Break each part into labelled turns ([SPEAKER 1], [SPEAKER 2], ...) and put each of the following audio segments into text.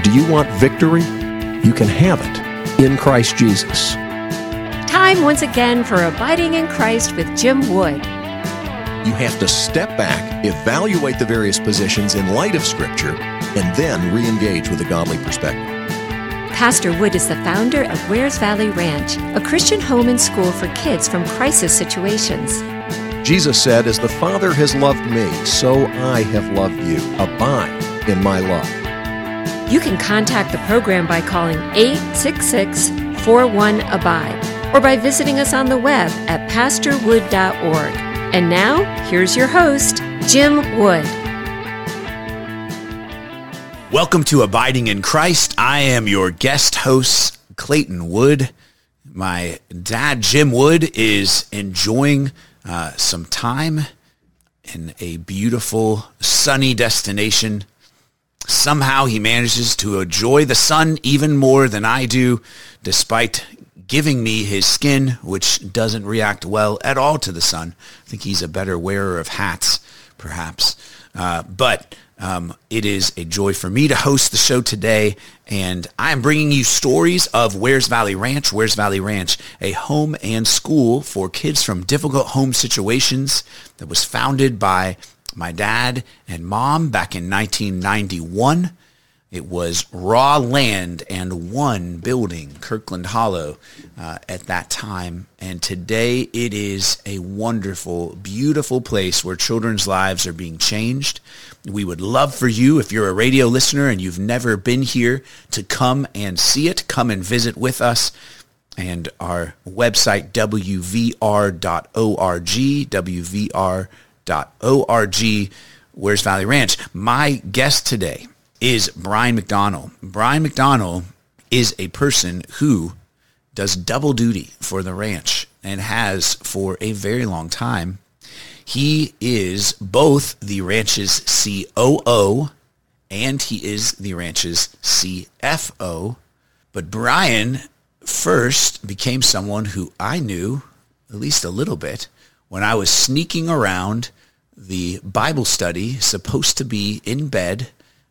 [SPEAKER 1] Do you want victory? You can have it in Christ Jesus.
[SPEAKER 2] Time once again for Abiding in Christ with Jim Wood.
[SPEAKER 1] You have to step back, evaluate the various positions in light of Scripture, and then re-engage with a godly perspective.
[SPEAKER 2] Pastor Wood is the founder of Wears Valley Ranch, a Christian home and school for kids from crisis situations.
[SPEAKER 1] Jesus said, "As the Father has loved me, so I have loved you. Abide in my love."
[SPEAKER 2] You can contact the program by calling 866-41-ABIDE or by visiting us on the web at pastorwood.org. And now, here's your host, Jim Wood.
[SPEAKER 3] Welcome to Abiding in Christ. I am your guest host, Clayton Wood. My dad, Jim Wood, is enjoying some time in a beautiful, sunny destination. Somehow he manages to enjoy the sun even more than I do, despite giving me his skin, which doesn't react well at all to the sun. I think he's a better wearer of hats, perhaps. But it is a joy for me to host the show today, and I'm bringing you stories of Wears Valley Ranch. Wears Valley Ranch, a home and school for kids from difficult home situations that was founded by my dad and mom back in 1991. It was raw land and one building, Kirkland Hollow, at that time. And today it is a wonderful, beautiful place where children's lives are being changed. We would love for you, if you're a radio listener and you've never been here, to come and see it. Come and visit with us. And our website, wvr.org, wvr.org, Wears Valley Ranch. My guest today is Brian McDonnell. Brian McDonnell is a person who does double duty for the ranch and has for a very long time. He is both the ranch's COO and he is the ranch's CFO. But Brian first became someone who I knew at least a little bit when I was sneaking around the Bible study, supposed to be in bed,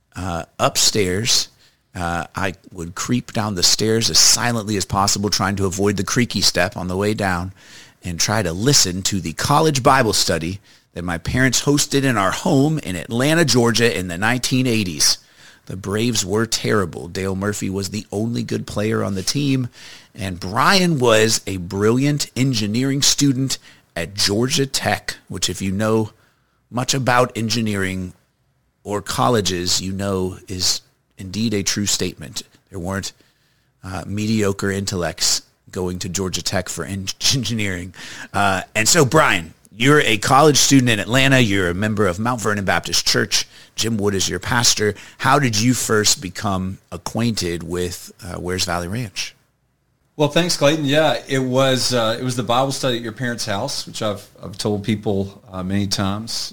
[SPEAKER 3] upstairs. I would creep down the stairs as silently as possible, trying to avoid the creaky step on the way down, and try to listen to the college Bible study that my parents hosted in our home in Atlanta, Georgia in the 1980s. The Braves were terrible. Dale Murphy was the only good player on the team, and Brian was a brilliant engineering student at Georgia Tech, which, if you know much about engineering or colleges, you know is indeed a true statement. There weren't mediocre intellects going to Georgia Tech for engineering. And so, Brian, you're a college student in Atlanta. You're a member of Mount Vernon Baptist Church. Jim Wood is your pastor. How did you first become acquainted with Wears Valley Ranch?
[SPEAKER 4] Well, thanks, Clayton. Yeah, it was the Bible study at your parents' house, which I've told people many times.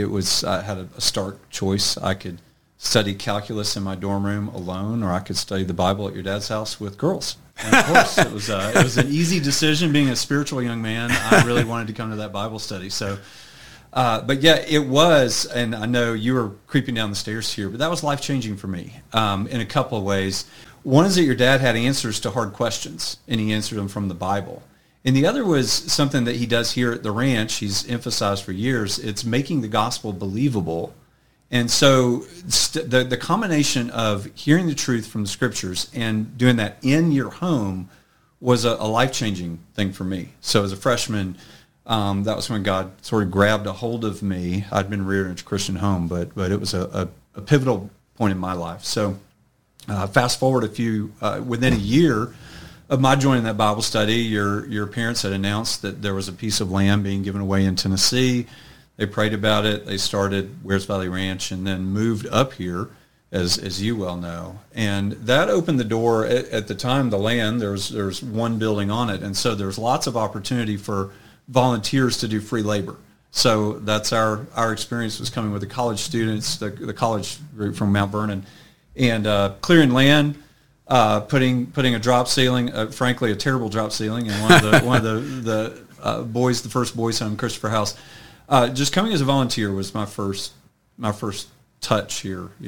[SPEAKER 4] I had a stark choice. I could study calculus in my dorm room alone, or I could study the Bible at your dad's house with girls. And of course, it was an easy decision. Being a spiritual young man, I really wanted to come to that Bible study. So, but yeah, it was. And I know you were creeping down the stairs here, but that was life-changing for me in a couple of ways. One is that your dad had answers to hard questions, and he answered them from the Bible. And the other was something that he does here at the ranch. He's emphasized for years. It's making the gospel believable. And so the combination of hearing the truth from the scriptures and doing that in your home was a life-changing thing for me. So as a freshman, that was when God sort of grabbed a hold of me. I'd been reared in a Christian home, but it was a pivotal point in my life. So fast forward within a year of my joining that Bible study, your parents had announced that there was a piece of land being given away in Tennessee. They prayed about it. They started Wears Valley Ranch and then moved up here, as you well know. And that opened the door. At the time, the land, there's one building on it. And so there's lots of opportunity for volunteers to do free labor. So that's our experience was coming with the college students, the college group from Mount Vernon, and clearing land, putting a drop ceiling, frankly, a terrible drop ceiling in one of the first boys' home, Christopher House. Just coming as a volunteer was my first touch here,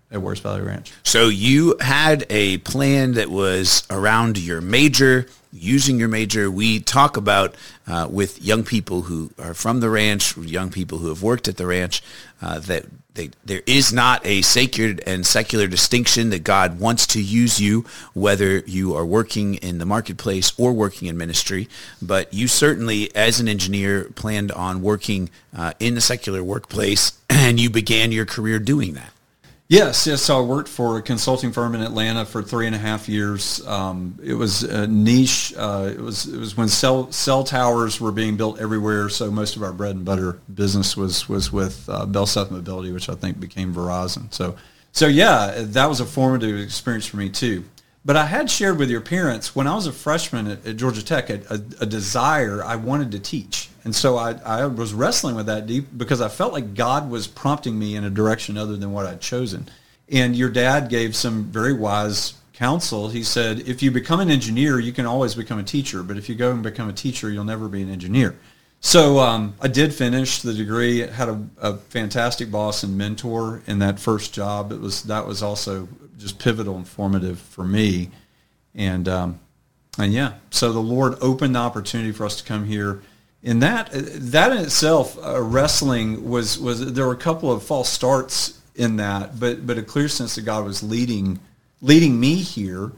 [SPEAKER 4] at Wears Valley Ranch.
[SPEAKER 3] So you had a plan that was around your major, using your major. We talk about with young people who are from the ranch, young people who have worked at the ranch, that there is not a sacred and secular distinction, that God wants to use you, whether you are working in the marketplace or working in ministry. But you certainly, as an engineer, planned on working in the secular workplace, and you began your career doing that.
[SPEAKER 4] Yes. So I worked for a consulting firm in Atlanta for 3.5 years. It was a niche. It was when cell towers were being built everywhere. So most of our bread and butter business was with Bell South Mobility, which I think became Verizon. So yeah, that was a formative experience for me too. But I had shared with your parents when I was a freshman at Georgia Tech a desire. I wanted to teach. And so I was wrestling with that deep because I felt like God was prompting me in a direction other than what I'd chosen. And your dad gave some very wise counsel. He said, if you become an engineer, you can always become a teacher. But if you go and become a teacher, you'll never be an engineer. So I did finish the degree, had a fantastic boss and mentor in that first job. That was also just pivotal and formative for me. And yeah, so the Lord opened the opportunity for us to come here. And that in itself, wrestling was there were a couple of false starts in that, but a clear sense that God was leading me here.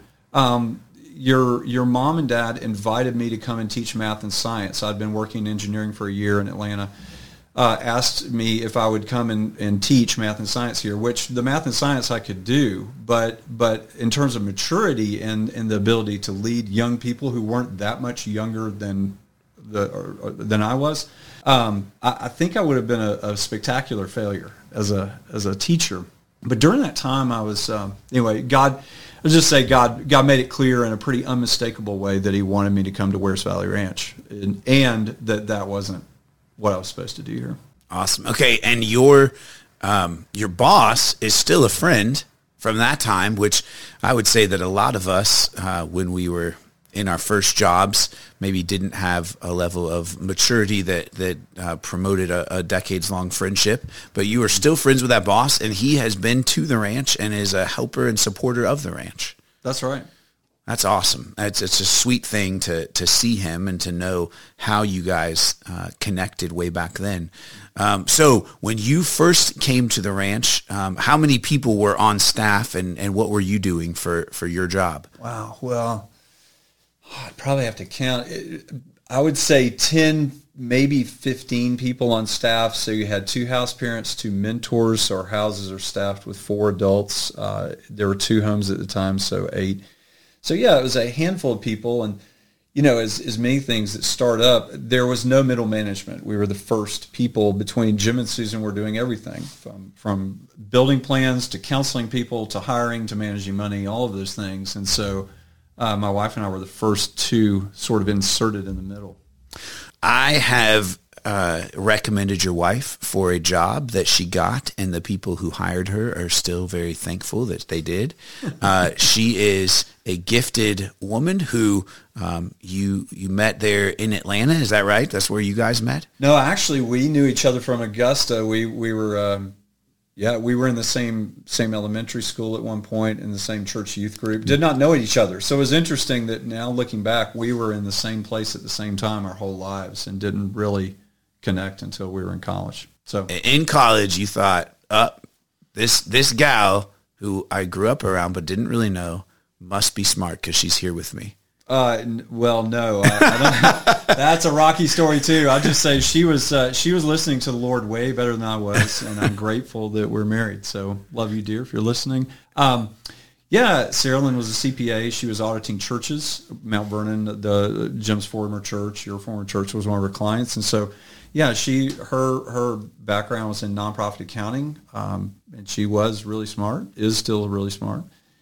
[SPEAKER 4] Your mom and dad invited me to come and teach math and science. I'd been working in engineering for a year in Atlanta. Asked me if I would come and teach math and science here, which the math and science I could do, but in terms of maturity and the ability to lead young people who weren't that much younger than I was, I think I would have been a spectacular failure as a teacher. But during that time, I was anyway. God made it clear in a pretty unmistakable way that He wanted me to come to Wears Valley Ranch, and that wasn't what I was supposed to do here.
[SPEAKER 3] Awesome. Okay, and your boss is still a friend from that time, which I would say that a lot of us, when we were in our first jobs, maybe didn't have a level of maturity that promoted a decades-long friendship. But you are still friends with that boss, and he has been to the ranch and is a helper and supporter of the ranch.
[SPEAKER 4] That's right.
[SPEAKER 3] That's awesome. It's a sweet thing to see him and to know how you guys connected way back then. So when you first came to the ranch, how many people were on staff, and what were you doing for your job?
[SPEAKER 4] Wow. Well, I'd probably have to count. I would say 10, maybe 15 people on staff. So you had 2 house parents, 2 mentors. So our houses are staffed with 4 adults. There were 2 homes at the time, so 8. So yeah, it was a handful of people, and as many things that start up, there was no middle management. We were the first people. Between Jim and Susan were doing everything from building plans to counseling people to hiring to managing money, all of those things. And so my wife and I were the first 2 sort of inserted in the middle.
[SPEAKER 3] I have recommended your wife for a job that she got, and the people who hired her are still very thankful that they did. She is a gifted woman who you met there in Atlanta. Is that right? That's where you guys met?
[SPEAKER 4] No, actually, we knew each other from Augusta. We were we were in the same elementary school at one point, in the same church youth group. Did not know each other. So it was interesting that now looking back, we were in the same place at the same time our whole lives and didn't really connect until we were in college. So
[SPEAKER 3] in college, you thought, this gal who I grew up around but didn't really know must be smart because she's here with me.
[SPEAKER 4] Well, no, I don't. That's a rocky story too. I'll just say she was listening to the Lord way better than I was, and I'm grateful that we're married. So love you, dear, if you're listening. Yeah, Sarah Lynn was a CPA. She was auditing churches. Mount Vernon, Jim's former church, your former church, was one of her clients, and so yeah, her background was in nonprofit accounting, and she was really smart. Is still really smart,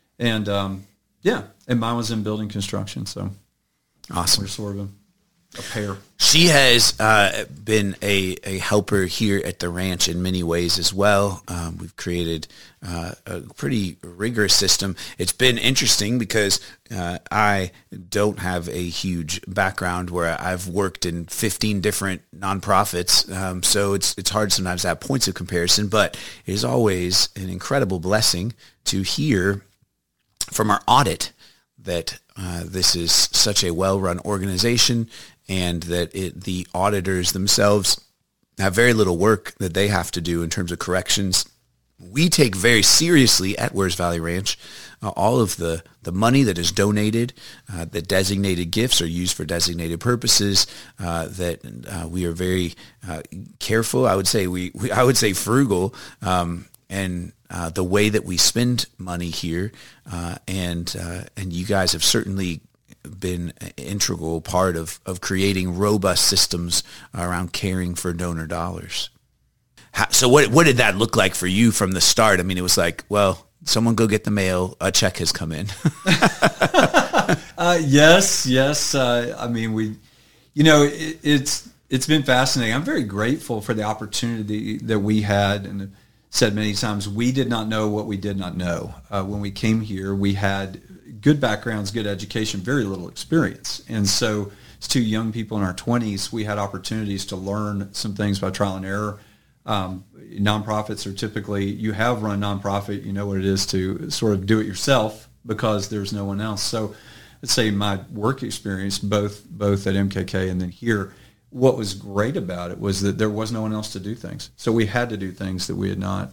[SPEAKER 4] and yeah, and mine was in building construction. So
[SPEAKER 3] awesome.
[SPEAKER 4] We're sort of a pair.
[SPEAKER 3] She has been a helper here at the ranch in many ways as well. We've created a pretty rigorous system. It's been interesting because I don't have a huge background where I've worked in 15 different nonprofits, so it's hard sometimes to have points of comparison, but it is always an incredible blessing to hear from our audit that this is such a well-run organization and that the auditors themselves have very little work that they have to do in terms of corrections. We take very seriously at Wears Valley Ranch all of the money that is donated, the designated gifts are used for designated purposes, that we are very careful. I would say I would say frugal, and the way that we spend money here, and you guys have certainly been an integral part of creating robust systems around caring for donor dollars. So what did that look like for you from the start? I mean, it was like, well, someone go get the mail, a check has come in.
[SPEAKER 4] Yes. I mean, it's been fascinating. I'm very grateful for the opportunity that we had, and said many times, we did not know what we did not know. When we came here, we had good backgrounds, good education, very little experience. And so as two young people in our 20s, we had opportunities to learn some things by trial and error. Nonprofits are typically, you have run nonprofit, you know what it is to sort of do it yourself because there's no one else. So let's say my work experience, both at MKK and then here, what was great about it was that there was no one else to do things. So we had to do things that we had not,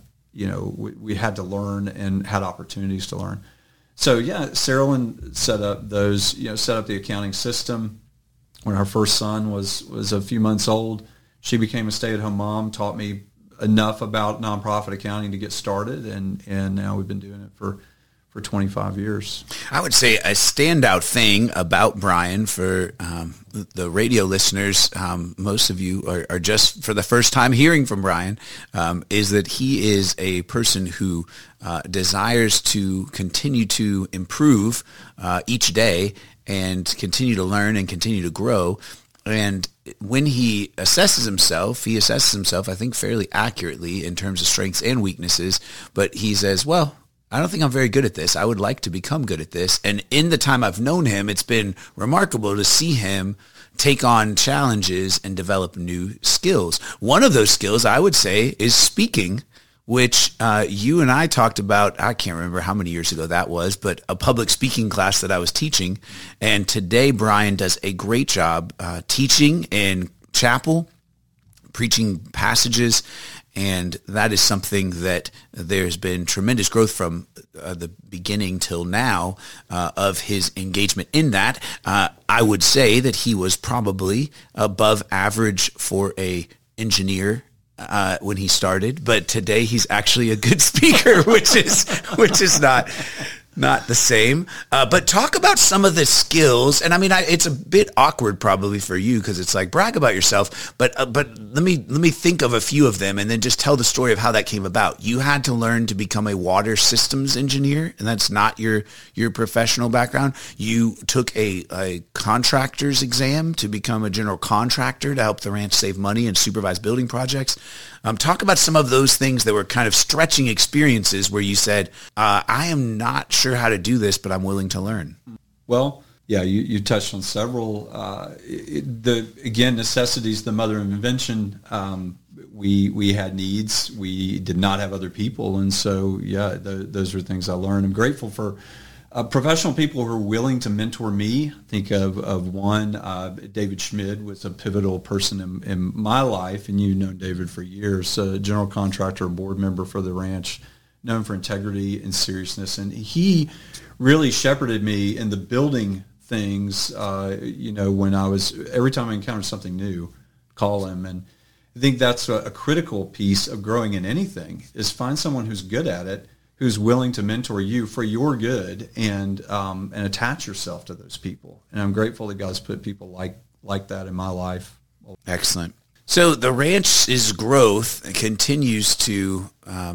[SPEAKER 4] we had to learn and had opportunities to learn. So yeah, Sarah-Lynn set up set up the accounting system. When our first son was a few months old, she became a stay-at-home mom, taught me enough about nonprofit accounting to get started, and now we've been doing it for 25 years.
[SPEAKER 3] I would say a standout thing about Brian for the radio listeners, most of you are just for the first time hearing from Brian, is that he is a person who desires to continue to improve each day and continue to learn and continue to grow. And when he assesses himself, I think, fairly accurately in terms of strengths and weaknesses, but he says, well, I don't think I'm very good at this. I would like to become good at this. And in the time I've known him, it's been remarkable to see him take on challenges and develop new skills. One of those skills, I would say, is speaking, which you and I talked about. I can't remember how many years ago that was, but a public speaking class that I was teaching. And today, Brian does a great job teaching in chapel, preaching passages, and that is something that there's been tremendous growth from the beginning till now of his engagement in that. I would say that he was probably above average for a engineer when he started, but today he's actually a good speaker, which is not the same. But talk about some of the skills. And I mean, it's a bit awkward probably for you because it's like brag about yourself. But let me think of a few of them and then just tell the story of how that came about. You had to learn to become a water systems engineer, and that's not your professional background. You took a contractor's exam to become a general contractor to help the ranch save money and supervise building projects. Talk about some of those things that were kind of stretching experiences where you said, I am not sure how to do this, but I'm willing to learn.
[SPEAKER 4] Well, yeah, you touched on several. Necessity's the mother of invention. We had needs. We did not have other people. And so, yeah, those are things I learned. I'm grateful for professional people who are willing to mentor me. Think of one, David Schmid was a pivotal person in my life, and you've known David for years, a general contractor, board member for the ranch, known for integrity and seriousness. And he really shepherded me in the building things, when every time I encountered something new, call him. And I think that's a critical piece of growing in anything, is find someone who's good at it, who's willing to mentor you for your good, and attach yourself to those people. And I'm grateful that God's put people like that in my life.
[SPEAKER 3] Excellent. So the ranch's growth continues to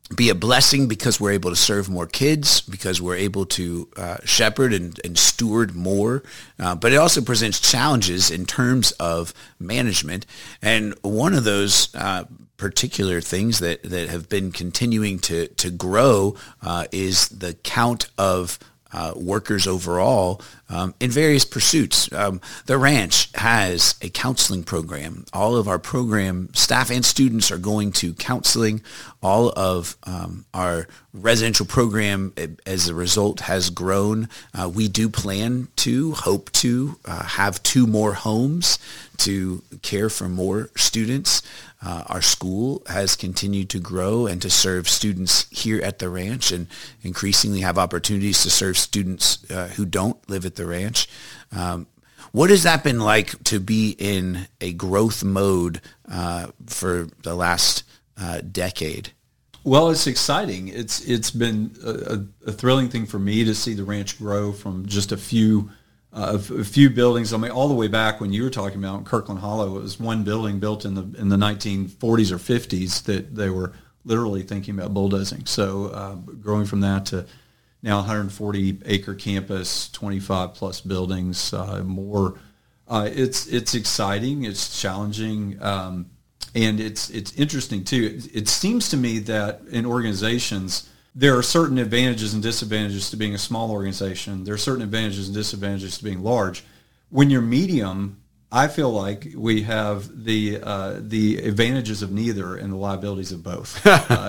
[SPEAKER 3] be a blessing because we're able to serve more kids, because we're able to shepherd and steward more. But it also presents challenges in terms of management. And one of those particular things that have been continuing to grow is the count of workers overall in various pursuits. The ranch has a counseling program. All of our program staff and students are going to counseling. All of our residential program, as a result, has grown. We do hope to have 2 more homes to care for more students. Our school has continued to grow and to serve students here at the ranch, and increasingly have opportunities to serve students who don't live at the ranch. What has that been like to be in a growth mode for the last decade?
[SPEAKER 4] Well, it's exciting. It's been a thrilling thing for me to see the ranch grow from just a few buildings. I mean, all the way back when you were talking about Kirkland Hollow, it was one building built in the 1940s or 50s that they were literally thinking about bulldozing. So growing from that to now 140-acre campus, 25-plus buildings, more. It's exciting. It's challenging. And it's interesting, too. It seems to me that in organizations, there are certain advantages and disadvantages to being a small organization. There are certain advantages and disadvantages to being large. When you're medium, I feel like we have the advantages of neither and the liabilities of both.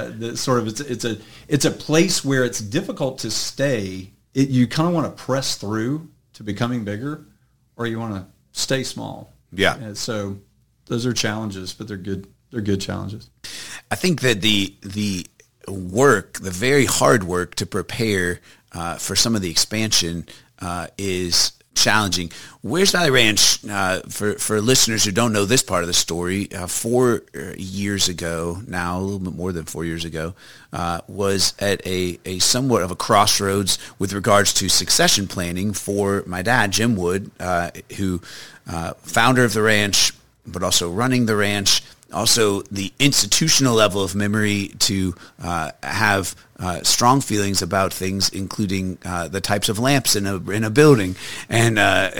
[SPEAKER 4] It's a place where it's difficult to stay. You kind of want to press through to becoming bigger, or you want to stay small.
[SPEAKER 3] Yeah.
[SPEAKER 4] And so those are challenges, but they're good. They're good challenges.
[SPEAKER 3] I think that the work, the very hard work to prepare for some of the expansion is challenging. Where's Valley Ranch, for listeners who don't know this part of the story, 4 years ago now, a little bit more than 4 years ago, was at a somewhat of a crossroads with regards to succession planning for my dad, Jim Wood, who founder of the ranch, but also running the ranch. Also, the institutional level of memory to have strong feelings about things, including the types of lamps in a building, and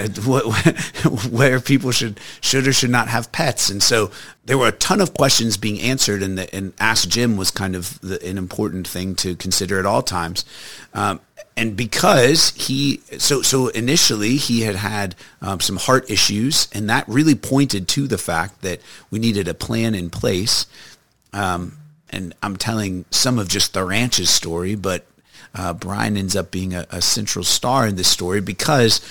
[SPEAKER 3] where people should or should not have pets. And so there were a ton of questions being answered, and Ask Jim was kind of an important thing to consider at all times. And because so initially he had some heart issues, and that really pointed to the fact that we needed a plan in place. And I'm telling some of just the ranch's story, but Brian ends up being a central star in this story because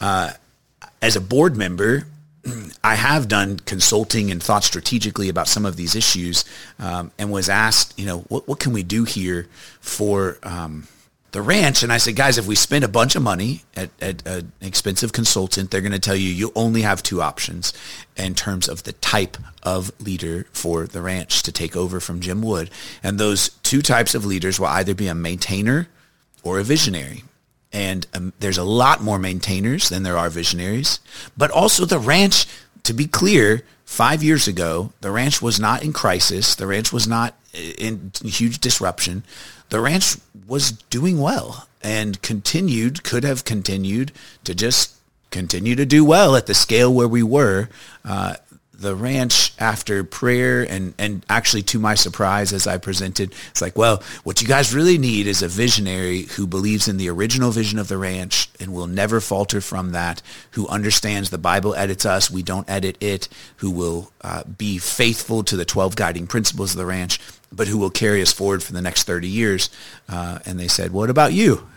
[SPEAKER 3] as a board member, I have done consulting and thought strategically about some of these issues, and was asked, what can we do here for the ranch? And I said, guys, if we spend a bunch of money at an expensive consultant, they're going to tell you only have 2 options in terms of the type of leader for the ranch to take over from Jim Wood. And those 2 types of leaders will either be a maintainer or a visionary. And there's a lot more maintainers than there are visionaries. But also the ranch, to be clear, 5 years ago, the ranch was not in crisis. The ranch was not in huge disruption. The ranch was doing well and could have continued to just continue to do well at the scale where we were. The ranch, after prayer and actually to my surprise, as I presented, it's like, well, what you guys really need is a visionary who believes in the original vision of the ranch and will never falter from that, who understands the Bible edits us, we don't edit it, who will be faithful to the 12 guiding principles of the ranch, but who will carry us forward for the next 30 years. And they said, what about you?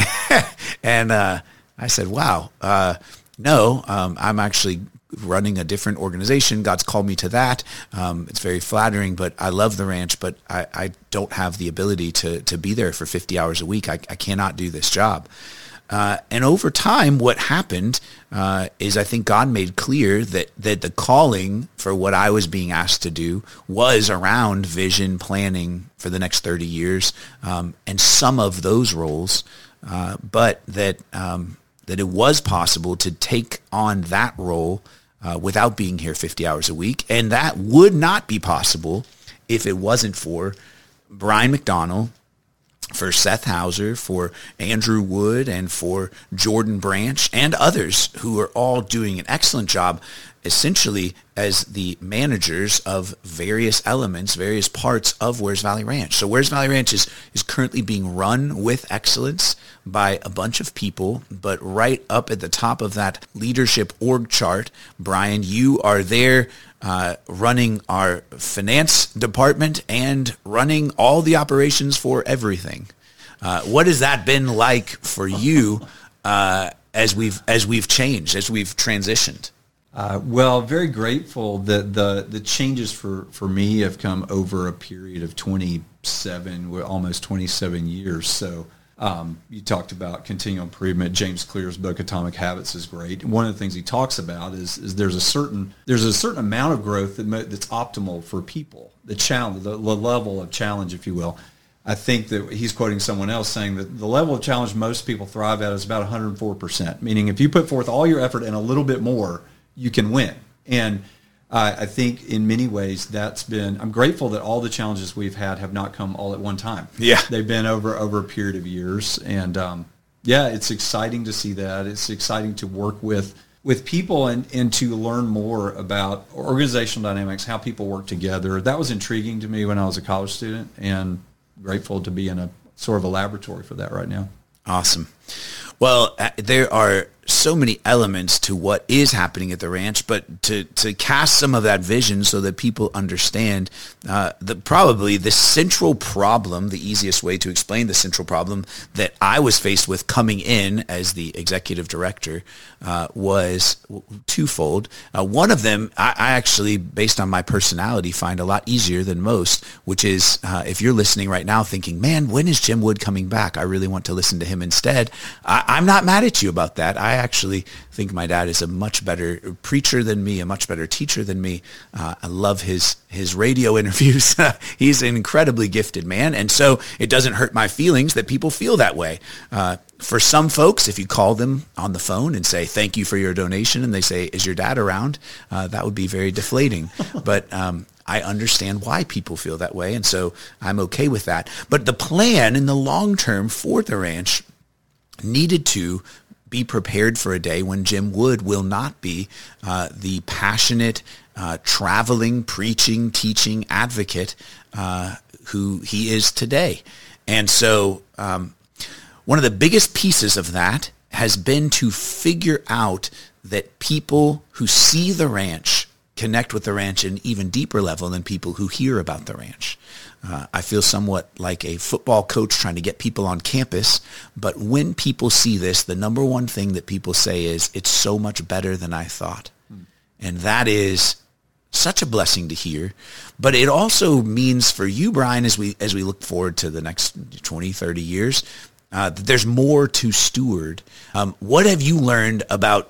[SPEAKER 3] And I said, wow, no, I'm actually running a different organization. God's called me to that. It's very flattering, but I love the ranch, but I don't have the ability to be there for 50 hours a week. I cannot do this job. And over time, what happened is I think God made clear that the calling for what I was being asked to do was around vision planning for the next 30 years, and some of those roles, but that it was possible to take on that role without being here 50 hours a week. And that would not be possible if it wasn't for Brian McDonald, for Seth Hauser, for Andrew Wood, and for Jordan Branch, and others who are all doing an excellent job essentially as the managers of various elements, various parts of Wears Valley Ranch. So Wears Valley Ranch is currently being run with excellence by a bunch of people, but right up at the top of that leadership org chart, Brian, you are there running our finance department and running all the operations for everything. What has that been like for you as we've changed, as we've transitioned?
[SPEAKER 4] Well, very grateful that the changes for me have come over a period of almost 27 years. So you talked about continual improvement. James Clear's book Atomic Habits is great. One of the things he talks about is there's a certain amount of growth that's optimal for people. The challenge, the level of challenge, if you will. I think that he's quoting someone else saying that the level of challenge most people thrive at is about 104%. Meaning, if you put forth all your effort and a little bit more, you can win. And I think in many ways I'm grateful that all the challenges we've had have not come all at one time.
[SPEAKER 3] Yeah.
[SPEAKER 4] They've been over a period of years. And it's exciting to see that. It's exciting to work with people and to learn more about organizational dynamics, how people work together. That was intriguing to me when I was a college student, and grateful to be in a sort of a laboratory for that right now.
[SPEAKER 3] Awesome. Well, there are so many elements to what is happening at the ranch, but to cast some of that vision so that people understand probably the central problem, the easiest way to explain the central problem that I was faced with coming in as the executive director was twofold. One of them, I actually, based on my personality, find a lot easier than most, which is if you're listening right now thinking, man, when is Jim Wood coming back? I really want to listen to him instead. I'm not mad at you about that. I actually think my dad is a much better preacher than me, a much better teacher than me. I love his radio interviews. He's an incredibly gifted man. And so it doesn't hurt my feelings that people feel that way. For some folks, if you call them on the phone and say, thank you for your donation, and they say, is your dad around? That would be very deflating. But I understand why people feel that way. And so I'm okay with that. But the plan in the long term for the ranch needed to be prepared for a day when Jim Wood will not be the passionate, traveling, preaching, teaching advocate who he is today. And so one of the biggest pieces of that has been to figure out that people who see the ranch connect with the ranch at an even deeper level than people who hear about the ranch. I feel somewhat like a football coach trying to get people on campus, but when people see this, the number one thing that people say is, it's so much better than I thought. And that is such a blessing to hear. But it also means for you, Brian, as we look forward to the next 20, 30 years, that there's more to steward. What have you learned about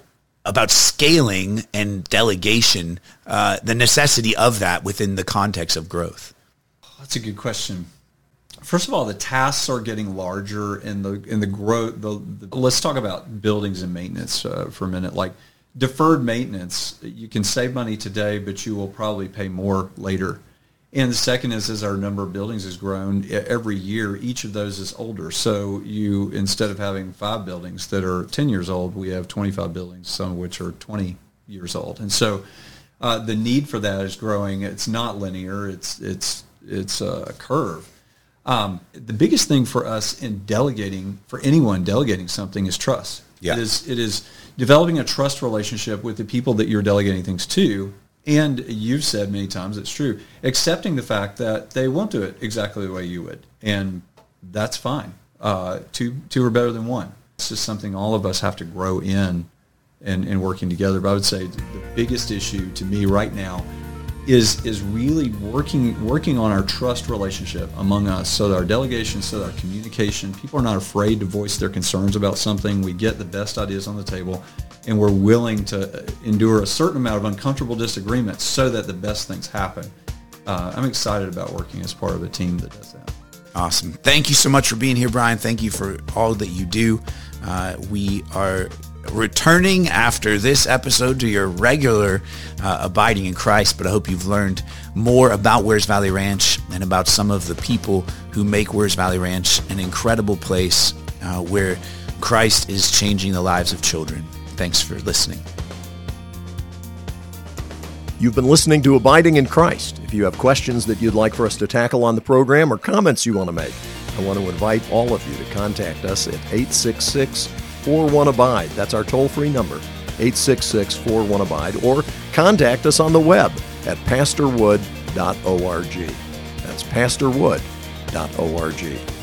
[SPEAKER 3] scaling and delegation, the necessity of that within the context of growth?
[SPEAKER 4] That's a good question. First of all, the tasks are getting larger, and the growth. Let's talk about buildings and maintenance for a minute. Like deferred maintenance, you can save money today, but you will probably pay more later. And the second is, as our number of buildings has grown every year, each of those is older. So you, instead of having 5 buildings that are 10 years old, we have 25 buildings, some of which are 20 years old. And so the need for that is growing. It's not linear. It's a curve. The biggest thing for us in delegating, for anyone delegating something, is trust.
[SPEAKER 3] Yeah.
[SPEAKER 4] It is developing a trust relationship with the people that you're delegating things to. And you've said many times, it's true, accepting the fact that they won't do it exactly the way you would. And that's fine. Two are better than one. It's just something all of us have to grow in and working together. But I would say the biggest issue to me right now is really working on our trust relationship among us, so that our delegation, so that our communication, people are not afraid to voice their concerns about something. We get the best ideas on the table, and we're willing to endure a certain amount of uncomfortable disagreements so that the best things happen. I'm excited about working as part of a team that does that.
[SPEAKER 3] Awesome. Thank you so much for being here, Brian. Thank you for all that you do. We are returning after this episode to your regular abiding in Christ, but I hope you've learned more about Wears Valley Ranch and about some of the people who make Wears Valley Ranch an incredible place where Christ is changing the lives of children. Thanks for listening.
[SPEAKER 1] You've been listening to Abiding in Christ. If you have questions that you'd like for us to tackle on the program or comments you want to make, I want to invite all of you to contact us at 866-41-ABIDE. That's our toll-free number, 866-41-ABIDE, or contact us on the web at pastorwood.org. That's pastorwood.org.